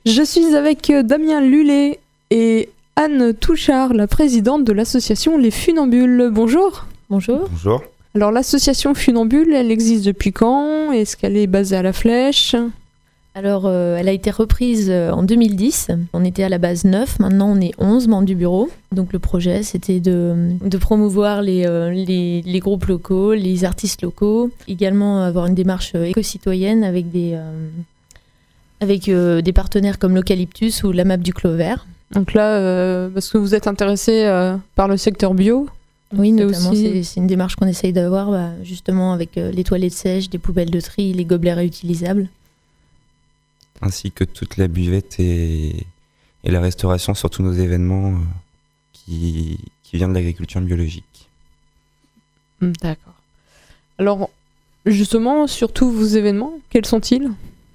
Je suis avec Damien Lullet et Anne Touchard, la présidente de l'association Les Funambules. Bonjour. Bonjour. Bonjour. Alors l'association Funambule, elle existe depuis quand ? Est-ce qu'elle est basée à La Flèche ? Alors, elle a été reprise en 2010. On était à la base 9, maintenant on est 11 membres du bureau. Donc le projet, c'était de promouvoir les groupes locaux, les artistes locaux. Également avoir une démarche éco-citoyenne avec des partenaires comme l'Eucalyptus ou la Map du Clover. Donc là, parce que vous êtes intéressé par le secteur bio ? Oui, notamment, c'est une démarche qu'on essaye d'avoir justement avec les toilettes sèches, des poubelles de tri, les gobelets réutilisables. Ainsi que toute la buvette et la restauration sur tous nos événements qui viennent de l'agriculture biologique. D'accord. Alors, justement, sur tous vos événements, quels sont-ils ?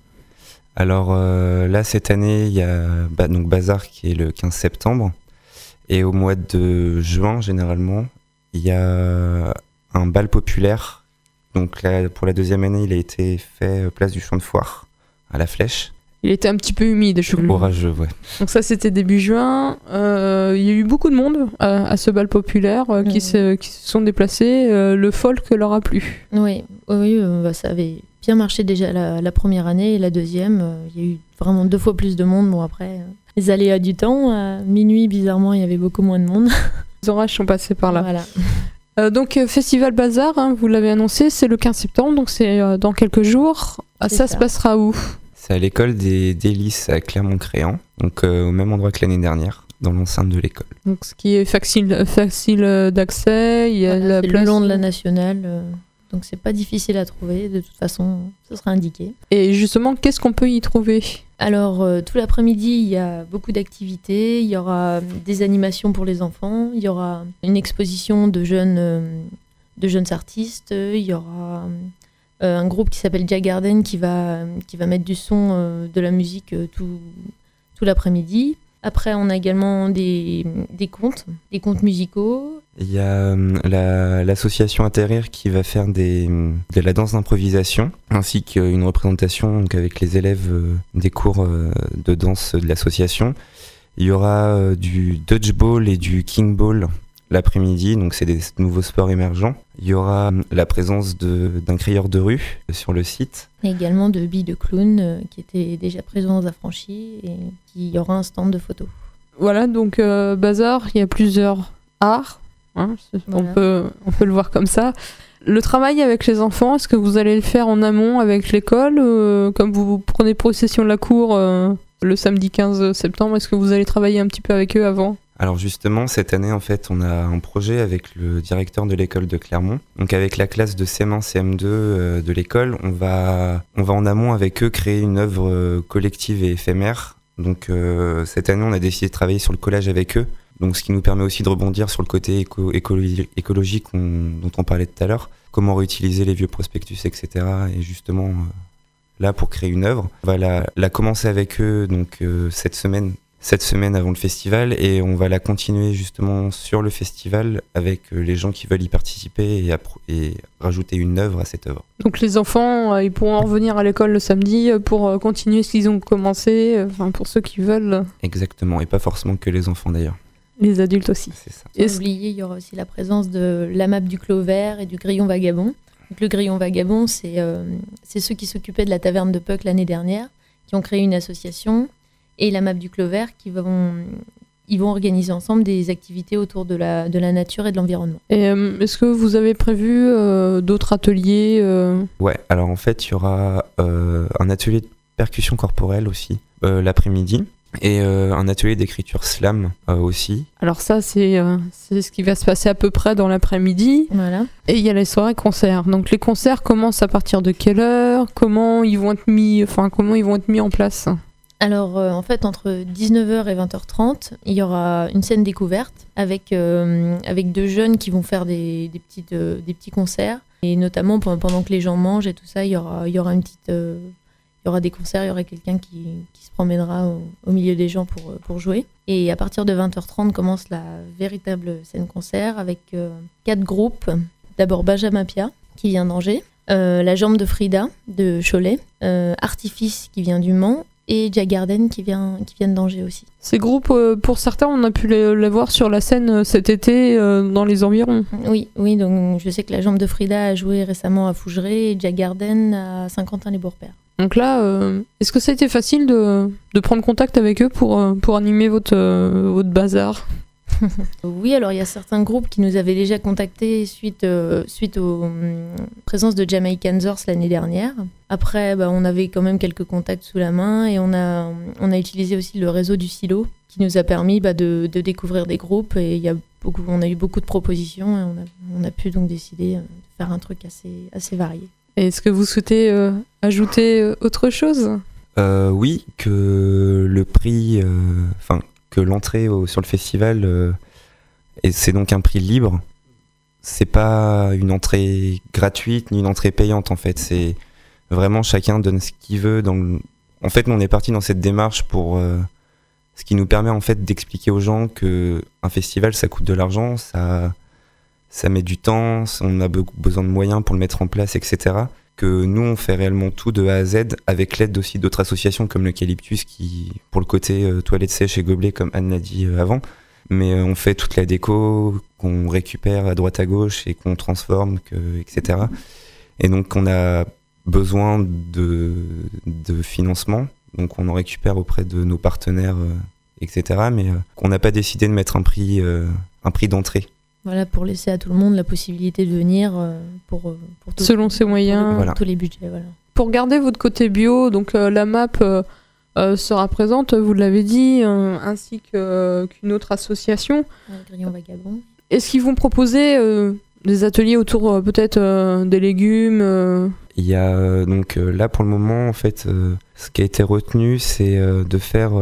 Alors là, cette année, il y a donc Bazar qui est le 15 septembre. Et au mois de juin, généralement, il y a un bal populaire. Donc là, pour la deuxième année, il a été fait place du Champ de Foire, à La Flèche. Il était un petit peu humide, je crois. Orageux, ouais. Donc ça, c'était début juin. Il y a eu beaucoup de monde à ce bal populaire qui se sont déplacés. Le folk leur a plu. Oui, ça avait bien marché déjà la première année et la deuxième. Il y a eu vraiment 2 fois plus de monde. Bon, après, les aléas du temps. À minuit, bizarrement, il y avait beaucoup moins de monde. Les orages sont passés par là. Voilà. Donc, Festival Bazar, vous l'avez annoncé, c'est le 15 septembre, donc c'est dans quelques jours. Ça se passera où ? C'est à l'école des Délices à Clermont-Créant, donc au même endroit que l'année dernière, dans l'enceinte de l'école. Donc ce qui est facile d'accès, il y a la c'est place le long de la nationale, donc c'est pas difficile à trouver, de toute façon ce sera indiqué. Et justement, qu'est-ce qu'on peut y trouver ? Alors tout l'après-midi, il y a beaucoup d'activités, il y aura des animations pour les enfants, il y aura une exposition de jeunes artistes, il y aura un groupe qui s'appelle Jack Garden qui va mettre du son, de la musique tout l'après-midi. Après, on a également des contes musicaux. Il y a l'association Atterrir qui va faire de la danse d'improvisation, ainsi qu'une représentation donc, avec les élèves des cours de danse de l'association. Il y aura du dodgeball et du kingball l'après-midi, donc c'est des nouveaux sports émergents. Il y aura la présence d'un crieur de rue sur le site. Et également de billes de clown qui étaient déjà présents aux affranchis et qui aura un stand de photos. Voilà, donc Bazar, il y a plusieurs arts, hein, voilà. On peut le voir comme ça. Le travail avec les enfants, est-ce que vous allez le faire en amont avec l'école comme vous prenez possession de la cour le samedi 15 septembre, est-ce que vous allez travailler un petit peu avec eux avant ? Alors justement, cette année, en fait, on a un projet avec le directeur de l'école de Clermont. Donc avec la classe de CM1, CM2 de l'école, on va en amont avec eux créer une œuvre collective et éphémère. Donc cette année, on a décidé de travailler sur le collage avec eux. Donc ce qui nous permet aussi de rebondir sur le côté écologique dont on parlait tout à l'heure. Comment réutiliser les vieux prospectus, etc. Et justement, là, pour créer une œuvre, on va la commencer avec eux donc cette semaine avant le festival, et on va la continuer justement sur le festival avec les gens qui veulent y participer et rajouter une œuvre à cette œuvre. Donc les enfants, ils pourront revenir à l'école le samedi pour continuer ce qu'ils ont commencé, pour ceux qui veulent. Exactement, et pas forcément que les enfants d'ailleurs. Les adultes aussi. C'est ça. Sans oublier, il y aura aussi la présence de la Map du Clover et du Grillon Vagabond. Donc, le Grillon Vagabond, c'est ceux qui s'occupaient de la taverne de Puck l'année dernière, qui ont créé une association. Et la Map du Clover ils vont organiser ensemble des activités autour de la nature et de l'environnement. Et est-ce que vous avez prévu d'autres ateliers Ouais, alors en fait, il y aura un atelier de percussion corporelle aussi l'après-midi et un atelier d'écriture slam aussi. Alors ça, c'est ce qui va se passer à peu près dans l'après-midi. Voilà. Et il y a les soirées concerts. Donc les concerts commencent à partir de quelle heure ? Comment ils vont être mis en place ? Alors, en fait, entre 19h et 20h30, il y aura une scène découverte avec 2 jeunes qui vont faire des petits concerts. Et notamment, pendant que les gens mangent et tout ça, il y aura des concerts, il y aura quelqu'un qui se promènera au milieu des gens pour jouer. Et à partir de 20h30 commence la véritable scène concert avec 4 groupes. D'abord Benjamin Pia, qui vient d'Angers, La Jambe de Frida, de Cholet, Artifice, qui vient du Mans, et Jack Garden qui viennent d'Angers aussi. Ces groupes, pour certains, on a pu les voir sur la scène cet été dans les environs. Oui, donc je sais que la Jambe de Frida a joué récemment à Fougeray et Jack Garden à Saint-Quentin-les-Bourpères. Donc là, est-ce que ça a été facile de prendre contact avec eux pour animer votre bazar ? Oui, alors il y a certains groupes qui nous avaient déjà contactés suite aux présences de Jamaicans l'année dernière. Après, on avait quand même quelques contacts sous la main et on a utilisé aussi le réseau du Silo qui nous a permis de découvrir des groupes et on a eu beaucoup de propositions et on a pu donc décider de faire un truc assez varié. Et est-ce que vous souhaitez ajouter autre chose ? Oui, que le prix, que l'entrée sur le festival, et c'est donc un prix libre. C'est pas une entrée gratuite ni une entrée payante en fait. C'est vraiment chacun donne ce qu'il veut. En fait, nous on est parti dans cette démarche pour ce qui nous permet en fait d'expliquer aux gens que un festival ça coûte de l'argent, ça met du temps, on a besoin de moyens pour le mettre en place, etc. Que nous on fait réellement tout de A à Z avec l'aide aussi d'autres associations comme l'Eucalyptus qui pour le côté toilettes sèches et gobelets comme Anne l'a dit avant, mais on fait toute la déco qu'on récupère à droite à gauche et qu'on transforme, etc. Et donc on a besoin de financement, donc on en récupère auprès de nos partenaires, etc. Mais on n'a pas décidé de mettre un prix d'entrée. Voilà, pour laisser à tout le monde la possibilité de venir pour selon ses moyens, voilà. Tous les budgets. Voilà. Pour garder votre côté bio, donc la map sera présente, vous l'avez dit, ainsi qu'une autre association. Grillon Vagabond. Est-ce qu'ils vont proposer des ateliers autour peut-être des légumes Il y a donc là pour le moment en fait, ce qui a été retenu, c'est de faire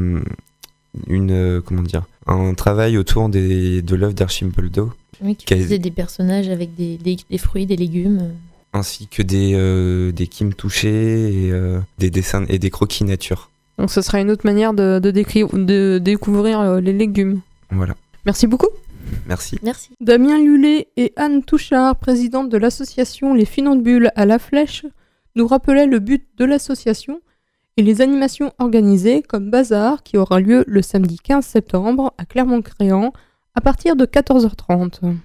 un travail autour de l'œuvre d'Archimboldo. Oui, qui faisait des personnages avec des fruits, des légumes. Ainsi que des kims touchés et des dessins et des croquis nature. Donc ce sera une autre manière de découvrir les légumes. Voilà. Merci beaucoup. Merci. Damien Lullet et Anne Touchard, présidente de l'association Les Funambules à la Flèche, nous rappelaient le but de l'association et les animations organisées comme Bazar qui aura lieu le samedi 15 septembre à Clermont-Ferrand à partir de 14h30.